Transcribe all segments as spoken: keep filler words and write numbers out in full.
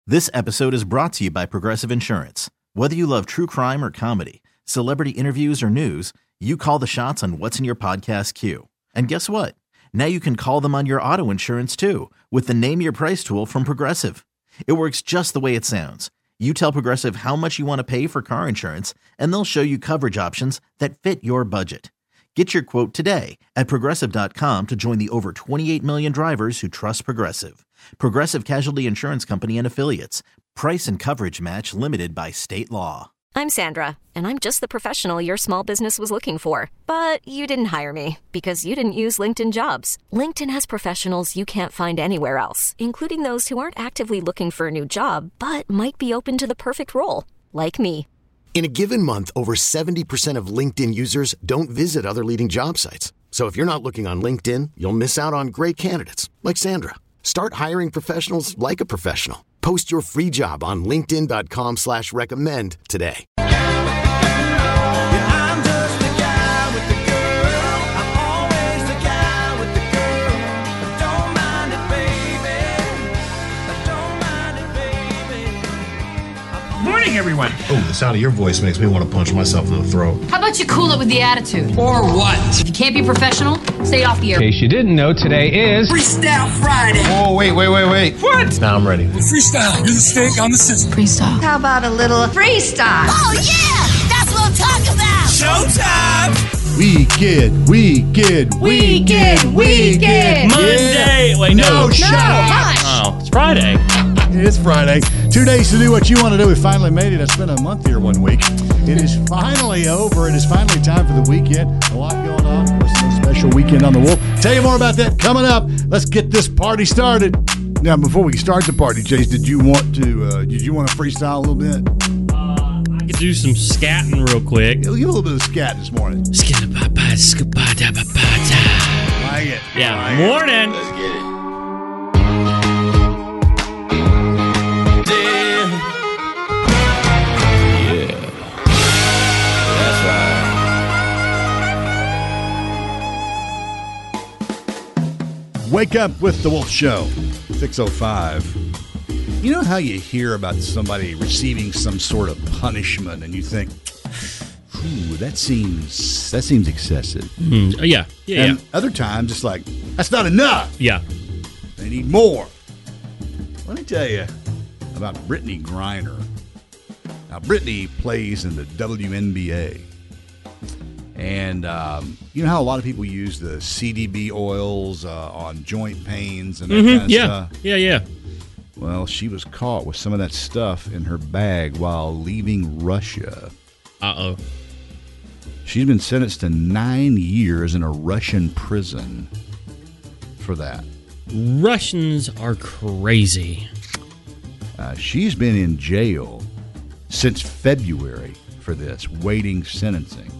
This episode is brought to you by Progressive Insurance. Whether you love true crime or comedy, celebrity interviews or news, you call the shots on what's in your podcast queue. And guess what? Now you can call them on your auto insurance too with the Name Your Price tool from Progressive. It works just the way it sounds. You tell Progressive how much you want to pay for car insurance, and they'll show you coverage options that fit your budget. Get your quote today at Progressive dot com to join the over twenty-eight million drivers who trust Progressive. Progressive Casualty Insurance Company and Affiliates. Price and coverage match limited by state law. I'm Sandra, and I'm just the professional your small business was looking for. But you didn't hire me because you didn't use LinkedIn Jobs. LinkedIn has professionals you can't find anywhere else, including those who aren't actively looking for a new job, but might be open to the perfect role, like me. In a given month, over seventy percent of LinkedIn users don't visit other leading job sites. So if you're not looking on LinkedIn, you'll miss out on great candidates like Sandra. Start hiring professionals like a professional. Post your free job on linkedin dot com slash recommend today. Morning, everyone. Oh, the sound of your voice makes me want to punch myself in the throat. How about you cool it with the attitude? Or what? If you can't be professional, stay off the air. In case you didn't know, today is Freestyle Friday. Oh, wait, wait, wait, wait. What? Now I'm ready. Freestyle. You're the steak on the scissors. Freestyle. How about a little freestyle? Oh, yeah! That's what I'm talking about! Showtime! Weekend, weekend, weekend, weekend. Monday. Yeah. Wait, no. No, shut up. Oh, it's Friday. It's Friday. Two days to do what you want to do. We finally made it. I spent a month here one week. It is finally over. It is finally time for the weekend. A lot going on. Of course, a special weekend on the Wolf. Tell you more about that coming up. Let's get this party started. Now, before we start the party, Chase, did you want to? Uh, did you want to freestyle a little bit? Uh, I could do some scatting real quick. Give a little bit of scat this morning. Like it. Yeah. Like Morning. It. Let's get it. Wake up with the Wolf Show, six oh five. You know how you hear about somebody receiving some sort of punishment and you think, ooh, that seems that seems excessive. Mm, yeah, yeah, and yeah. other times it's like, that's not enough. Yeah. They need more. Let me tell you about Brittany Griner. Now, Brittany plays in the W N B A. And um, you know how a lot of people use the C D B oils uh, on joint pains and that Mm-hmm, kind of yeah. stuff? Yeah, yeah. Well, she was caught with some of that stuff in her bag while leaving Russia. Uh-oh. She's been sentenced to nine years in a Russian prison for that. Russians are crazy. Uh, she's been in jail since February for this, waiting sentencing.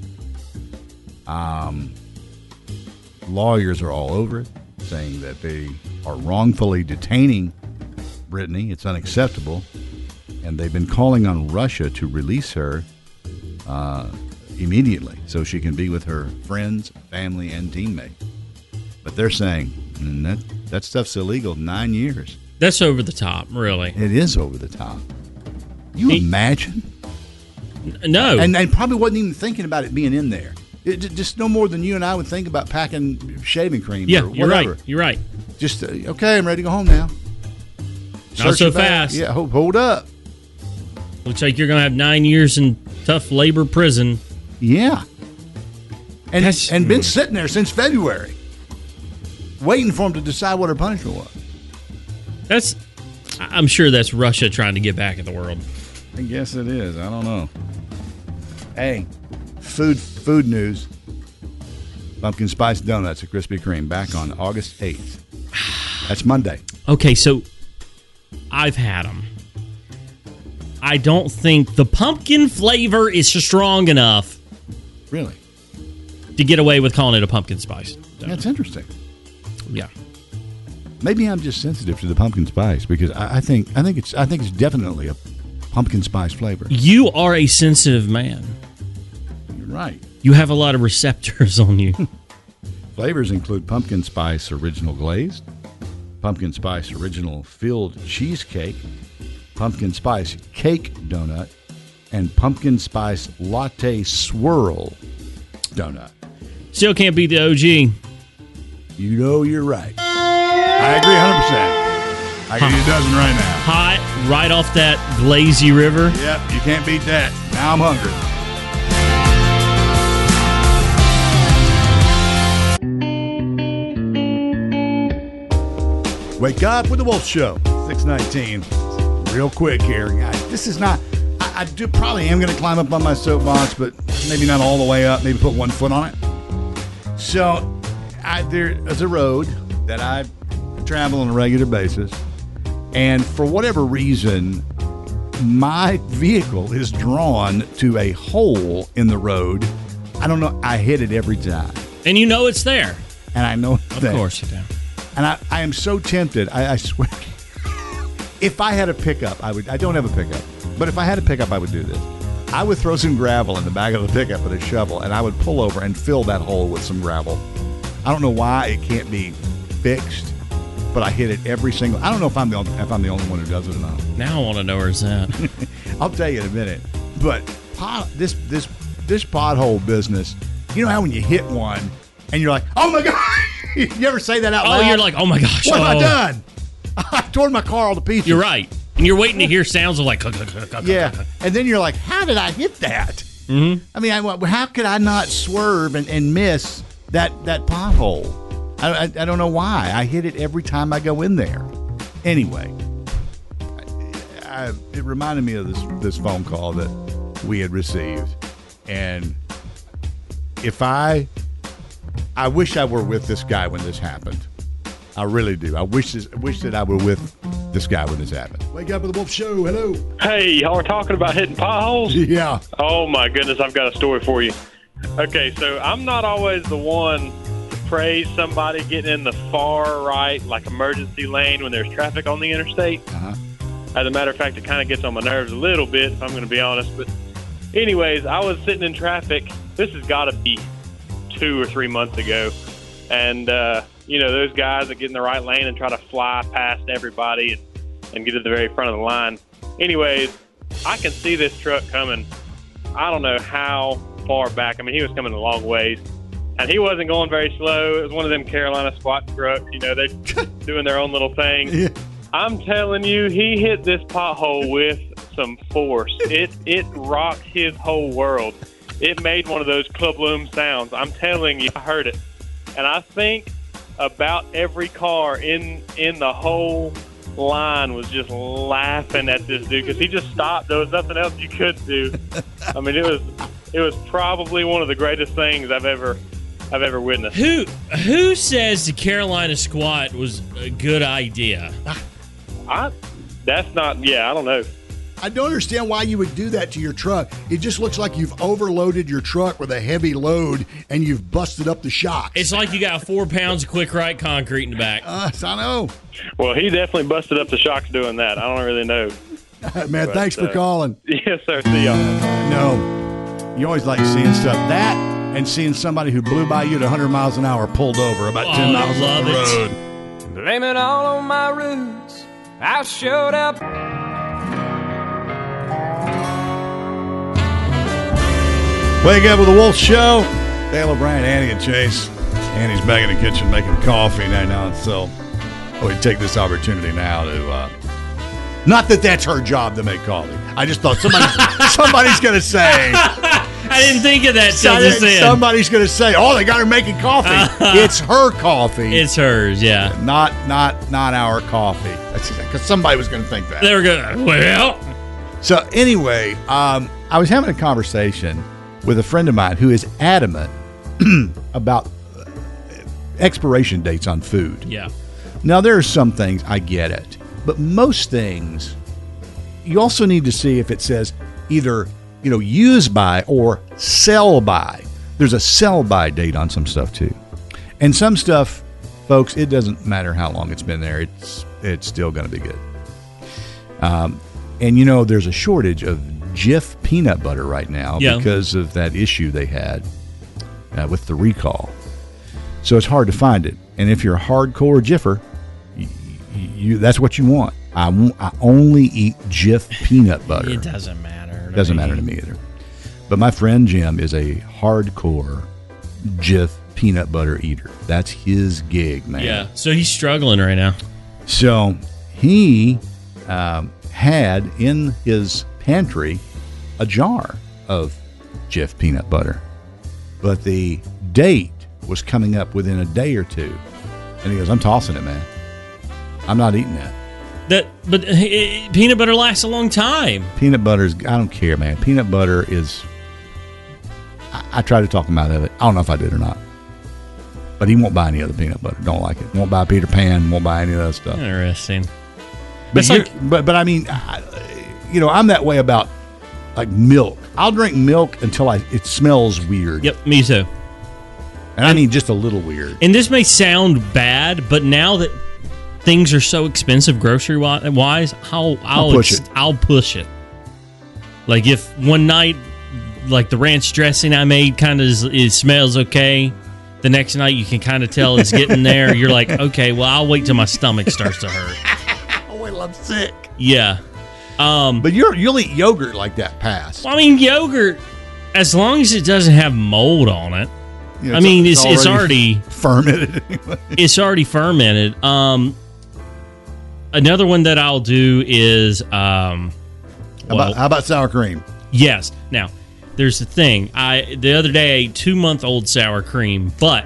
Um, lawyers are all over it, saying that they are wrongfully detaining Brittany. It's unacceptable. And they've been calling on Russia to release her uh, immediately so she can be with her friends, family, and teammates. But they're saying mm, that, that stuff's illegal. Nine years. That's over the top, really. It is over the top. You He- imagine? No. And, and probably wasn't even thinking about it being in there. It, just no more than you and I would think about packing shaving cream yeah, or you're whatever. right. You're right. Just, uh, okay, I'm ready to go home now. Not Search so your bag. fast. Yeah, hold, hold up. Looks like you're going to have nine years in tough labor prison. Yeah. And, That's- and been sitting there since February, waiting for him to decide what her punishment was. That's, I'm sure that's Russia trying to get back at the world. I guess it is. I don't know. Hey, food food news. Pumpkin spice donuts at Krispy Kreme back on August eighth. That's Monday. Okay, so I've had them. I don't think the pumpkin flavor is strong enough. Really? To get away with calling it a pumpkin spice donut. That's interesting. Yeah. Maybe I'm just sensitive to the pumpkin spice because I, I think I think it's I think it's definitely a pumpkin spice flavor. You are a sensitive man. You're right. You have a lot of receptors on you. Flavors include pumpkin spice original glazed, pumpkin spice original filled cheesecake, pumpkin spice cake donut, and pumpkin spice latte swirl donut. Still can't beat the O G. You know you're right. I agree one hundred percent. I give you a dozen right now. Hot, right off that glazy river. Yep, you can't beat that. Now I'm hungry. Wake up with the Wolf Show, six nineteen. Real quick here, guys. This is not, I, I do probably am going to climb up on my soapbox, but maybe not all the way up. Maybe put one foot on it. So, I, there is a road that I travel on a regular basis, and for whatever reason, my vehicle is drawn to a hole in the road. I don't know. I hit it every time. And you know it's there. And I know it's Of there. course you do. And I, I am so tempted. I, I swear, if I had a pickup, I would. I don't have a pickup, but if I had a pickup, I would do this. I would throw some gravel in the back of the pickup with a shovel, and I would pull over and fill that hole with some gravel. I don't know why it can't be fixed, but I hit it every single. I don't know if I'm the only, if I'm the only one who does it or not. Now I want to know where it's at. I'll tell you in a minute. But pot, this this this pothole business. You know how when you hit one and you're like, oh my god. You ever say that out Oh, loud? you're like, oh my gosh. What oh. have I done? I tore my car all to pieces. You're right. And you're waiting to hear sounds of like, yeah. And then you're like, how did I hit that? Mm-hmm. I mean, I, how could I not swerve and, and miss that, that pothole? I, I, I don't know why. I hit it every time I go in there. Anyway, I, I, it reminded me of this, this phone call that we had received. And if I... I wish I were with this guy when this happened. I really do. I wish this, wish that I were with this guy when this happened. Wake up with the Wolf Show. Hello. Hey, y'all are talking about hitting potholes? Yeah. Oh, my goodness. I've got a story for you. Okay, so I'm not always the one to praise somebody getting in the far right, like emergency lane when there's traffic on the interstate. Uh-huh. As a matter of fact, it kind of gets on my nerves a little bit, if I'm going to be honest. But anyways, I was sitting in traffic. This has got to be two or three months ago. And, uh, you know, those guys that get in the right lane and try to fly past everybody and, and get to the very front of the line. Anyways, I can see this truck coming. I don't know how far back. I mean, he was coming a long ways. And he wasn't going very slow. It was one of them Carolina squat trucks. You know, they're doing their own little thing. Yeah. I'm telling you, he hit this pothole with some force. It it rocked his whole world. It made one of those club loom sounds. I'm telling you, I heard it. And I think about every car in in the whole line was just laughing at this dude because he just stopped. There was nothing else you could do. I mean, it was it was probably one of the greatest things I've ever I've ever witnessed. Who who says the Carolina squat was a good idea? I that's not. Yeah, I don't know. I don't understand why you would do that to your truck. It just looks like you've overloaded your truck with a heavy load and you've busted up the shocks. It's like you got four pounds of Quick Right concrete in the back. Uh, I know. Well, he definitely busted up the shocks doing that. I don't really know. Man, but, thanks for uh, calling. Yes, sir. See y'all. No. You always like seeing stuff. That and seeing somebody who blew by you at one hundred miles an hour pulled over about oh, ten miles love on the road. It. Blame it all on my roots. I showed up. Wake up with the Wolf Show. Dale O'Brien, Annie, and Chase. Annie's back in the kitchen making coffee right now, so we take this opportunity now to. Uh, not that that's her job to make coffee. I just thought somebody, somebody's going to say. I didn't think of that till just then. Somebody's going to say, "Oh, they got her making coffee." It's her coffee. It's hers, yeah. Not, not, not our coffee. Because somebody was going to think that. They were going. Well. So anyway, um, I was having a conversation with a friend of mine who is adamant about expiration dates on food. Yeah. Now, there are some things, I get it. But most things, you also need to see if it says either, you know, use by or sell by. There's a sell by date on some stuff, too. And some stuff, folks, it doesn't matter how long it's been there. It's, it's still going to be good. Um, and, you know, there's a shortage of Jif peanut butter right now yeah. because of that issue they had uh, with the recall. So it's hard to find it. And if you're a hardcore Jiffer, you, you, that's what you want. I, won't, I only eat Jif peanut butter. It doesn't matter. It doesn't matter to me either. But my friend Jim is a hardcore Jif peanut butter eater. That's his gig, man. Yeah, so he's struggling right now. So he um, had in his pantry a jar of Jif peanut butter. But the date was coming up within a day or two. And he goes, I'm tossing it, man. I'm not eating that. That, but uh, peanut butter lasts a long time. Peanut butter's, I don't care, man. Peanut butter is, I, I tried to talk him out of it. I don't know if I did or not. But he won't buy any other peanut butter. Don't like it. Won't buy Peter Pan. Won't buy any of that stuff. Interesting. But, like, but, but I mean, I, you know, I'm that way about like milk. I'll drink milk until I it smells weird. Yep, me too. And I mean just a little weird. And this may sound bad, but now that things are so expensive grocery wise, I'll I'll, I'll push it. I'll push it. Like if one night, like the ranch dressing I made kind of it smells okay, the next night you can kind of tell it's getting there. You're like, okay, well I'll wait till my stomach starts to hurt. Oh, wait till I'm sick. Yeah. Um, but you're, you'll eat yogurt like that past. Well, I mean, yogurt, as long as it doesn't have mold on it. You know, I mean, it's, it's, it's already, already fermented. It's already fermented. Um, another one that I'll do is, um, how, well, about, how about sour cream? Yes. Now, there's the thing. I the other day I ate two month old sour cream, but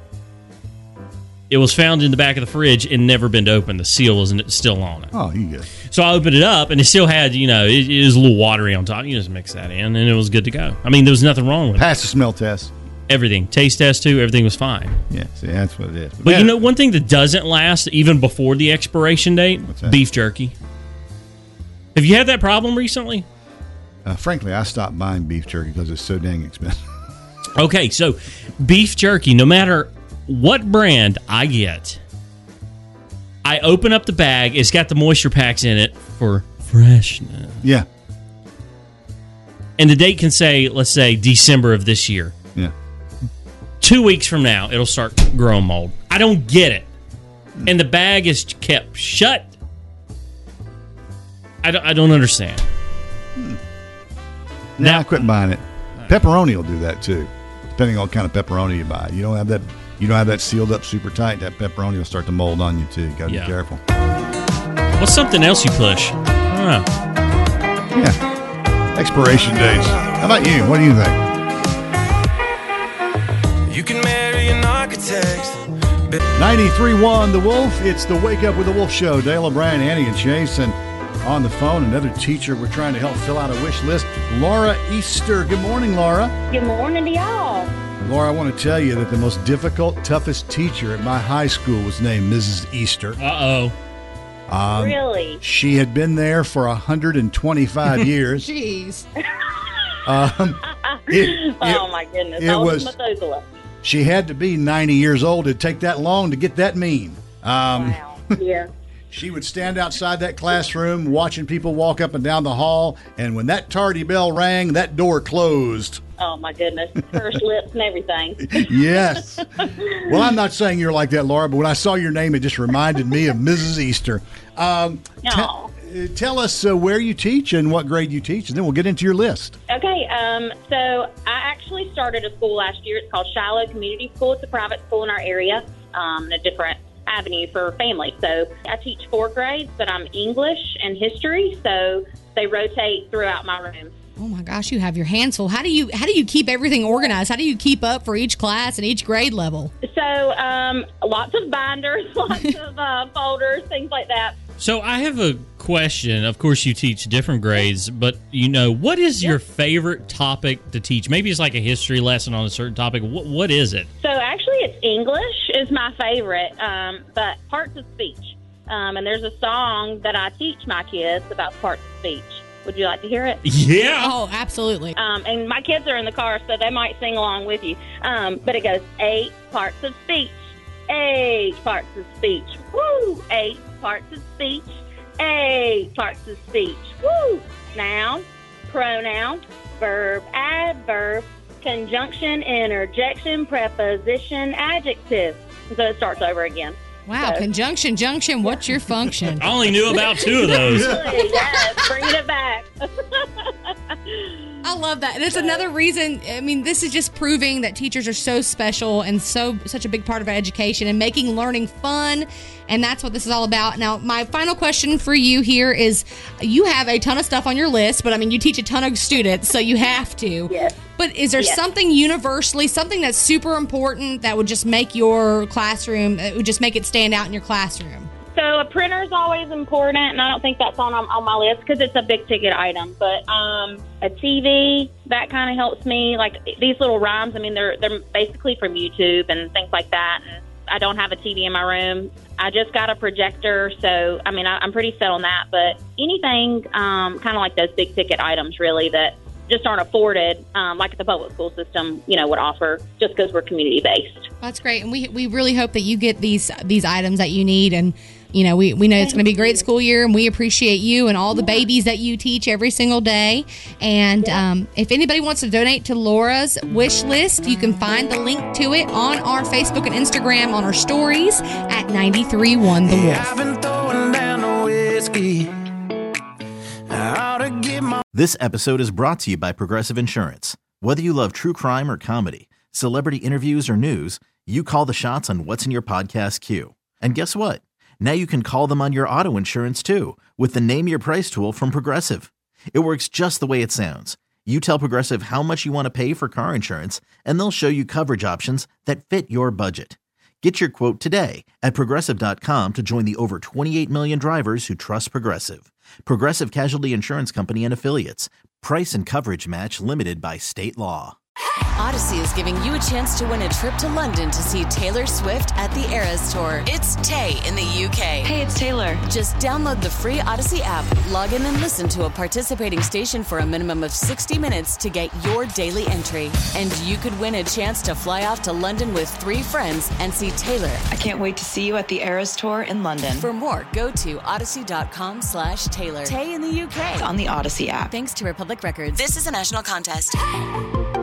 it was found in the back of the fridge and never been opened. The seal wasn't still on it. Oh, you good. So I opened it up, and it still had, you know, it, it was a little watery on top. You just mix that in, and it was good to go. I mean, there was nothing wrong with Pass it. the smell test. Everything. Taste test, too. Everything was fine. Yeah, see, that's what it is. But, but man, you know, one thing that doesn't last, even before the expiration date, beef jerky. Have you had that problem recently? Uh, frankly, I stopped buying beef jerky because it's so dang expensive. Okay, so beef jerky, no matter what brand I get, I open up the bag. It's got the moisture packs in it for freshness. Yeah. And the date can say, let's say, December of this year. Yeah. Two weeks from now, it'll start growing mold. I don't get it. And the bag is kept shut. I don't, I don't understand. Hmm. Now I quit buying it. Pepperoni will do that too, depending on what kind of pepperoni you buy. You don't have that. You don't have that sealed up super tight. That pepperoni will start to mold on you too. You got to Yeah. be careful. What's something else you push? I don't know. Yeah. Expiration dates. How about you? What do you think? You can marry an architect. ninety-three point one The Wolf. It's the Wake Up with the Wolf show. Dale O'Brien, Annie, and Chase. And on the phone, another teacher we're trying to help fill out a wish list, Laura Easter. Good morning, Laura. Good morning to y'all. Laura, I want to tell you that the most difficult, toughest teacher at my high school was named Missus Easter. Uh-oh. Um, Really? She had been there for one hundred twenty-five years. Jeez. Um, it, oh, it- my goodness. it I was, was- Methuselah. She had to be ninety years old. It'd take that long to get that mean. Um, Wow. Yeah. She would stand outside that classroom watching people walk up and down the hall, and when that tardy bell rang, that door closed. Oh, my goodness. Pursed lips and everything. Yes. Well, I'm not saying you're like that, Laura, but when I saw your name, it just reminded me of Missus Easter. Um, te- Aw. uh, tell us uh, where you teach and what grade you teach, and then we'll get into your list. Okay, um, so I actually started a school last year. It's called Shiloh Community School. It's a private school in our area, um, a different avenue for families. So I teach four grades, but I'm English and history, so they rotate throughout my room. Oh my gosh, you have your hands full. How do you how do you keep everything organized? How do you keep up for each class and each grade level? So um, lots of binders, lots of uh, folders, things like that. So I have a question. Of course, you teach different grades, but, you know, what is your favorite topic to teach? Maybe it's like a history lesson on a certain topic. What What is it? So actually, it's English is my favorite, um, but parts of speech. Um, and there's a song that I teach my kids about parts of speech. Would you like to hear it? Yeah. Oh, absolutely. Um, and my kids are in the car, so they might sing along with you. Um, but it goes, eight parts of speech, eight parts of speech, woo, eight parts of speech, eight parts of speech, woo. Noun, pronoun, verb, adverb, conjunction, interjection, preposition, adjective. So it starts over again. Wow, So- conjunction, junction, what's your function? I only knew about two of those. Yes, bringing it back. I love that. And it's another reason, I mean, this is just proving that teachers are so special and so such a big part of our education and making learning fun. And that's what this is all about. Now, my final question for you here is, you have a ton of stuff on your list, but I mean, you teach a ton of students, so you have to. Yes. But is there Yes. something universally, something that's super important that would just make your classroom, it would just make it stand out in your classroom? So a printer is always important, and I don't think that's on on my list because it's a big ticket item. But um, a T V, that kind of helps me. Like these little rhymes, I mean, they're they're basically from YouTube and things like that. And I don't have a T V in my room. I just got a projector, so I mean, I, I'm pretty set on that. But anything um, kind of like those big ticket items, really, that just aren't afforded, um, like the public school system, you know, would offer, just because we're community based. That's great, and we we really hope that you get these these items that you need. And you know, we, we know it's going to be a great school year, and we appreciate you and all the babies that you teach every single day. And um, if anybody wants to donate to Laura's wish list, you can find the link to it on our Facebook and Instagram on our stories at ninety-three point one The Wolf. I've been throwing down the whiskey. I ought to get my This episode is brought to you by Progressive Insurance. Whether you love true crime or comedy, celebrity interviews or news, you call the shots on what's in your podcast queue. And guess what? Now you can call them on your auto insurance too with the Name Your Price tool from Progressive. It works just the way it sounds. You tell Progressive how much you want to pay for car insurance, and they'll show you coverage options that fit your budget. Get your quote today at Progressive dot com to join the over twenty-eight million drivers who trust Progressive. Progressive Casualty Insurance Company and Affiliates. Price and coverage match limited by state law. Odyssey is giving you a chance to win a trip to London to see Taylor Swift at the Eras Tour. It's Tay in the U K. Hey, it's Taylor. Just download the free Odyssey app, log in and listen to a participating station for a minimum of sixty minutes to get your daily entry. And you could win a chance to fly off to London with three friends and see Taylor. I can't wait to see you at the Eras Tour in London. For more, go to odyssey.com slash Taylor. Tay in the U K. It's on the Odyssey app. Thanks to Republic Records. This is a national contest.